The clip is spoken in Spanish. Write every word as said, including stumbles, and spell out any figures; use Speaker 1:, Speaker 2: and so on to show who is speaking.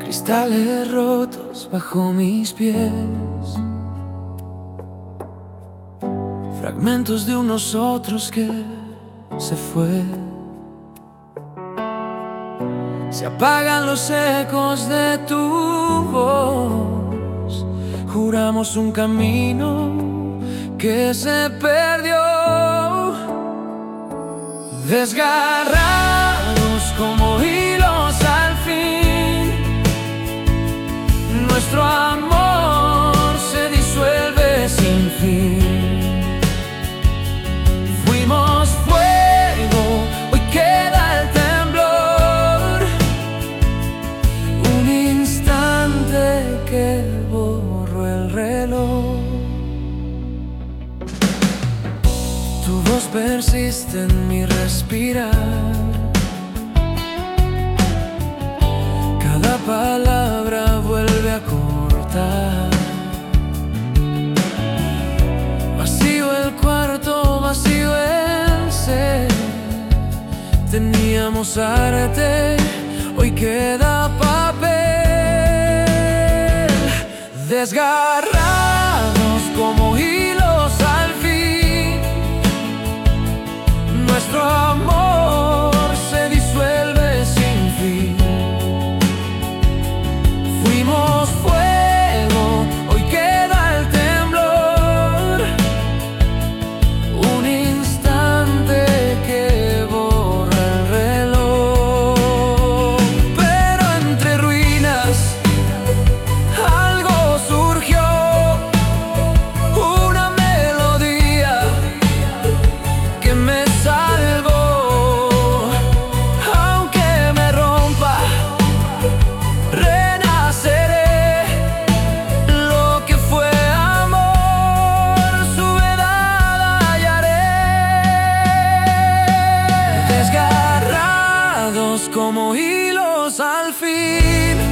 Speaker 1: cristales rotos bajo mis pies, fragmentos de un nosotros que se fue. Se apagan los ecos de tu voz, juramos un camino que se perdió. Desgarrados como hilos al fin, nuestro amor se disuelve sin fin. Fuimos fuego, hoy queda el temblor, un instante que borró el reloj. Tu voz persiste en mi respirar, cada palabra vuelve a cortar. Vacío el cuarto, vacío el ser. Teníamos arte, hoy queda papel. Desgarrados como hilos al fin, nuestro amor se disuelve sin fin. Fuimos fuego, hoy queda el temblor, un instante que borra el reloj. Pero entre ruinas algo surgió, una melodía que me salvó. Aunque me rompa, renaceré. Lo que fue amor, su verdad hallaré. Desgarrados como hilos al fin,